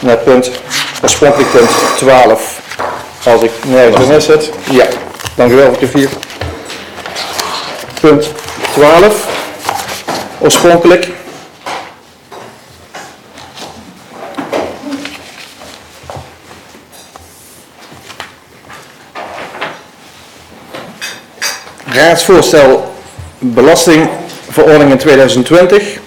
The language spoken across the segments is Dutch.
naar oorspronkelijk punt 12. Als ik nergens mis zit. Ja, dank u wel voor de 4. Punt 12. Oorspronkelijk. Raadsvoorstel belastingverordening in 2020.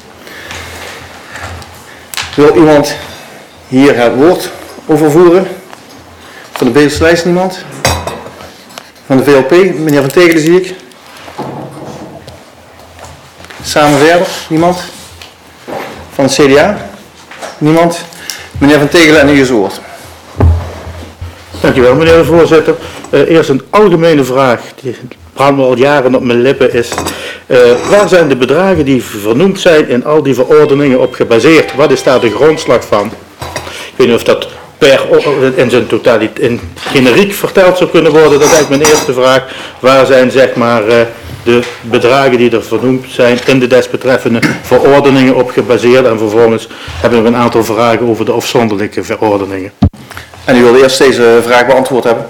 Wil iemand hier het woord over voeren? Van de Beeldelijst niemand? Van de VLP, meneer Van Tegelen zie ik. Samen verder, niemand? Van het CDA? Niemand? Meneer Van Tegelen en u is woord. Dankjewel meneer de voorzitter. Eerst een algemene vraag, die brandt me al jaren op mijn lippen, is waar zijn de bedragen die vernoemd zijn in al die verordeningen op gebaseerd? Wat is daar de grondslag van? Ik weet niet of dat in zijn totaliteit in generiek verteld zou kunnen worden. Dat is eigenlijk mijn eerste vraag. Waar zijn zeg maar de bedragen die er vernoemd zijn in de desbetreffende verordeningen op gebaseerd? En vervolgens hebben we een aantal vragen over de afzonderlijke verordeningen. En u wilde eerst deze vraag beantwoord hebben?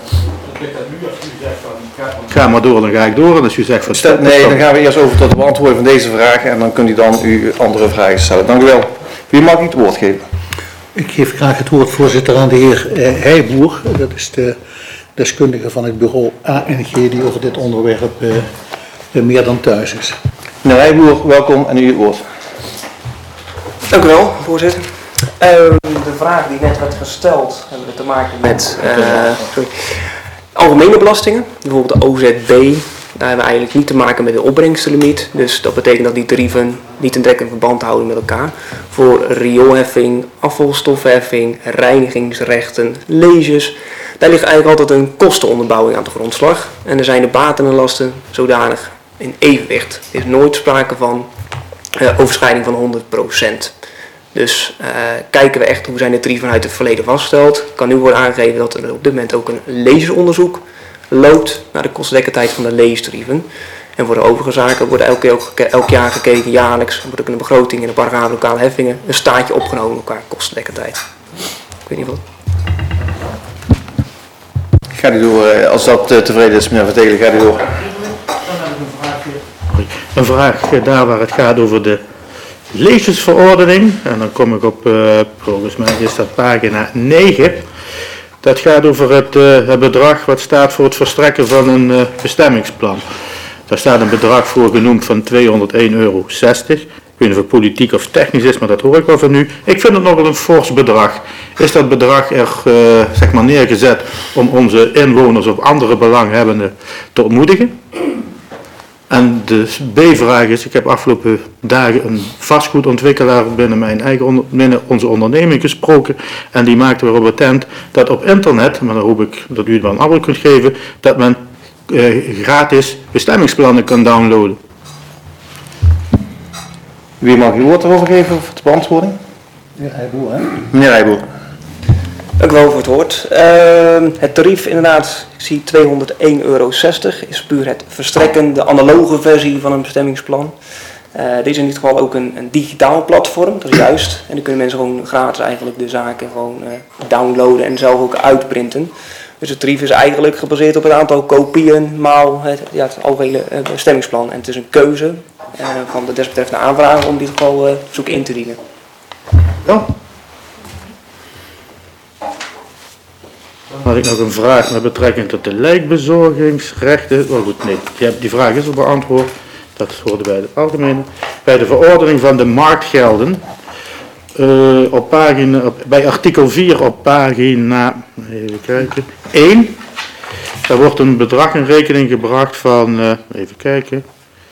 Ga maar door, dan ga ik door. En als u zegt van stop, nee, dan gaan we eerst over tot de beantwoording van deze vraag en dan kunt u dan uw andere vragen stellen. Dank u wel. Wie mag ik het woord geven? Ik geef graag het woord, voorzitter, aan de heer Heijboer. Dat is de deskundige van het bureau ANG die over dit onderwerp meer dan thuis is. Meneer Heijboer, welkom en u het woord. Dank u wel, voorzitter. De vraag die net werd gesteld hebben we te maken met algemene belastingen, bijvoorbeeld de OZB. Daar hebben we eigenlijk niet te maken met de opbrengstenlimiet. Dus dat betekent dat die tarieven niet in direct in verband houden met elkaar. Voor rioolheffing, afvalstoffenheffing, reinigingsrechten, leges. Daar ligt eigenlijk altijd een kostenonderbouwing aan de grondslag. En er zijn de baten en lasten zodanig in evenwicht. Er is nooit sprake van overschrijding van 100%. Dus kijken we echt hoe zijn de tarieven vanuit het verleden vastgesteld. Kan nu worden aangegeven dat er op dit moment ook een leesonderzoek loopt naar de kostendekkendheid van de leestarieven. En voor de overige zaken wordt elk jaar gekeken, jaarlijks, wordt ook in de begroting en de paragraaf lokale heffingen een staatje opgenomen qua kostendekkendheid. Ik weet niet wat. Gaat u door, als dat tevreden is, meneer Van Tegelen, gaat u door. Een vraag daar waar het gaat over de leesjesverordening. En dan kom ik op, volgens mij is dat pagina 9. Dat gaat over het bedrag wat staat voor het verstrekken van een bestemmingsplan. Daar staat een bedrag voor genoemd van €201,60. Ik weet niet of het politiek of technisch is, maar dat hoor ik wel van u. Ik vind het nogal een fors bedrag. Is dat bedrag er zeg maar neergezet om onze inwoners of andere belanghebbenden te ontmoedigen? En de B-vraag is, ik heb afgelopen dagen een vastgoedontwikkelaar binnen onze onderneming gesproken en die maakte erop attent dat op internet, maar dan hoop ik dat u het wel een antwoord kunt geven, dat men gratis bestemmingsplannen kan downloaden. Wie mag uw woord erover geven of de beantwoording? Meneer Heijboer, hè? Meneer Heijboer. Dank u wel voor het woord. Het tarief inderdaad, ik zie €201,60, is puur het verstrekken, de analoge versie van een bestemmingsplan. Dit is in dit geval ook een digitaal platform, dat is juist. En dan kunnen mensen gewoon gratis eigenlijk de zaken gewoon downloaden en zelf ook uitprinten. Dus het tarief is eigenlijk gebaseerd op het aantal kopieën maal het algehele bestemmingsplan. En het is een keuze van de desbetreffende aanvrager om in dit geval verzoek in te dienen. Ja. Dan had ik nog een vraag met betrekking tot de lijkbezorgingsrechten. Oh goed, nee, die vraag is al beantwoord. Dat hoorde bij de algemene. Bij de verordening van de marktgelden. Bij artikel 4 op pagina, even kijken, 1. Daar wordt een bedrag in rekening gebracht van, even kijken,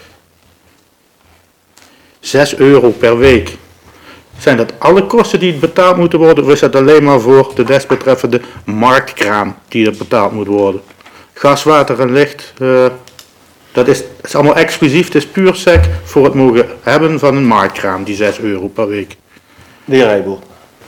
€6 per week. Zijn dat alle kosten die betaald moeten worden, of is dat alleen maar voor de desbetreffende marktkraan die er betaald moet worden? Gas, water en licht, dat is allemaal exclusief, het is puur sec voor het mogen hebben van een marktkraan, die €6 per week. De heer Heijboer.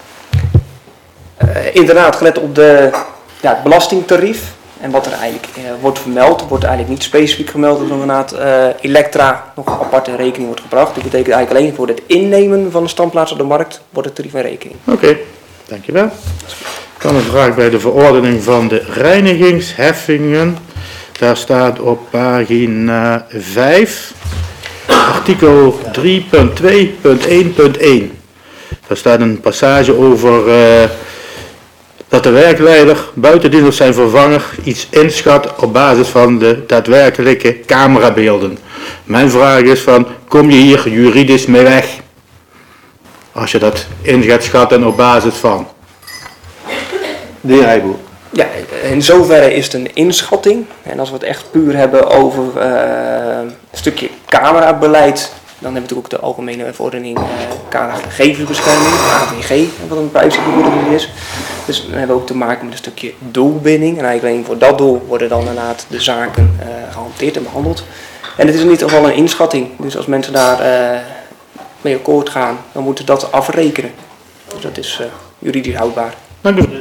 Inderdaad, gelet op het belastingtarief en wat er eigenlijk wordt vermeld, wordt eigenlijk niet specifiek gemeld dat er inderdaad elektra nog een aparte rekening wordt gebracht. Dat betekent eigenlijk alleen voor het innemen van een standplaats op de markt wordt het tarief in rekening. Oké. Dankjewel. Dan een vraag bij de verordening van de reinigingsheffingen. Daar staat op pagina 5, artikel 3.2.1.1. Daar staat een passage over dat de werkleider buitendien of zijn vervanger iets inschat op basis van de daadwerkelijke camerabeelden. Mijn vraag is van, kom je hier juridisch mee weg? Als je dat in gaat schatten op basis van. De heer Heijboer. Ja, in zoverre is het een inschatting. En als we het echt puur hebben over een stukje camerabeleid, dan hebben we natuurlijk ook de algemene verordening kader gegevensbescherming, AVG, wat een privacyverordening is. Dus dan hebben we ook te maken met een stukje doelbinding. En eigenlijk alleen voor dat doel worden dan inderdaad de zaken gehanteerd en behandeld. En het is in ieder geval een inschatting. Dus als mensen daar mee akkoord gaan, dan moeten ze dat afrekenen. Dus dat is juridisch houdbaar. Dank u.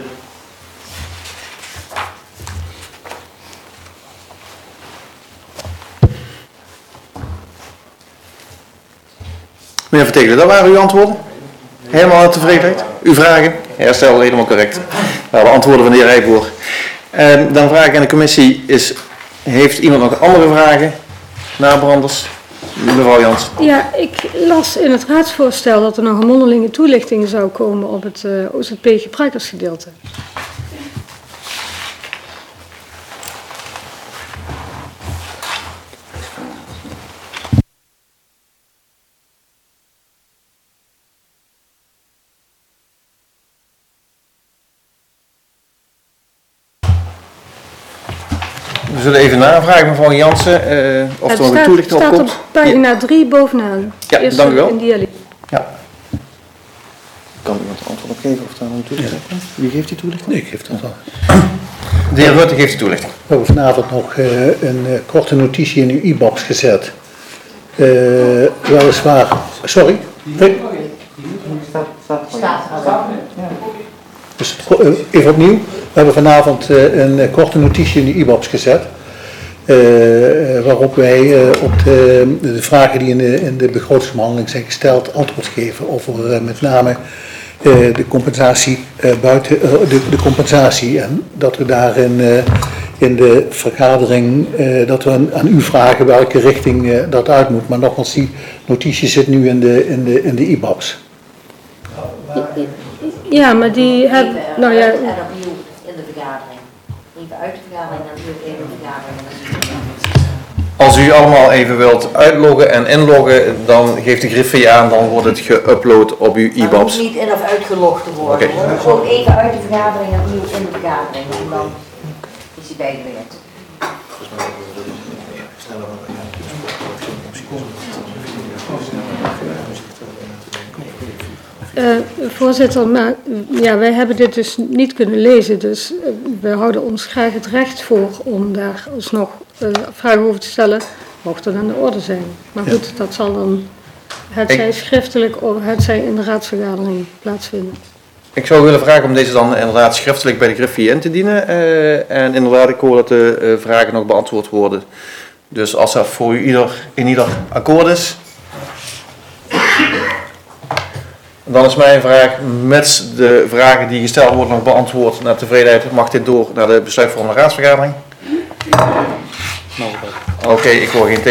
Meneer Vertegelen, dat waren uw antwoorden? Helemaal tevredenheid? Uw vragen? Herstel, helemaal correct. Nou, de antwoorden van de heer Heijboer. Dan vraag ik aan de commissie, heeft iemand nog andere vragen? Nabranders? Mevrouw Jans. Ja, ik las in het raadsvoorstel dat er nog een mondelinge toelichting zou komen op het OZP-gebruikersgedeelte. We zullen even navragen, mevrouw Jansen, of er nog een toelichting op staat komt. op pagina 3 bovenaan. Ja, Eerst dank u wel. in die Ja. Kan iemand antwoord op geven of daar een toelichting komt? Wie geeft die toelichting? Ik geef dat wel. De heer Rutte geeft de toelichting. We hebben vanavond nog een korte notitie in uw e-box gezet. Weliswaar. Sorry? Nee? Dus even opnieuw. We hebben vanavond een korte notitie in de e-box gezet. Waarop wij op de vragen die in de begrotingsbehandeling zijn gesteld antwoord geven over met name de compensatie de compensatie. En dat we daarin in de vergadering dat we aan u vragen welke richting dat uit moet. Maar nogmaals, die notitie zit nu in de e-box. Ja, maar die hebben... Nou ja, En opnieuw in de vergadering. Even uit de vergadering en opnieuw in de vergadering. Als u allemaal even wilt uitloggen en inloggen, dan geeft de griffie aan, dan wordt het geüpload op uw Het e-box. hoeft niet in of uitgelogd te worden. Oké. Hoor. Gewoon even uit de vergadering en opnieuw in de vergadering. En dan is hij bijgewerkt. Voorzitter, maar ja, wij hebben dit dus niet kunnen lezen, dus we houden ons graag het recht voor om daar alsnog vragen over te stellen, mocht dat aan de orde zijn. Maar goed, dat zal dan hetzij schriftelijk of hetzij in de raadsvergadering plaatsvinden. Ik zou willen vragen om deze dan inderdaad schriftelijk bij de griffie in te dienen. En inderdaad, ik hoor dat de vragen nog beantwoord worden. Dus als dat voor u in ieder akkoord is, dan is mijn vraag, met de vragen die gesteld worden nog beantwoord naar tevredenheid, mag dit door naar de besluitvormende raadsvergadering? Oké, ik hoor geen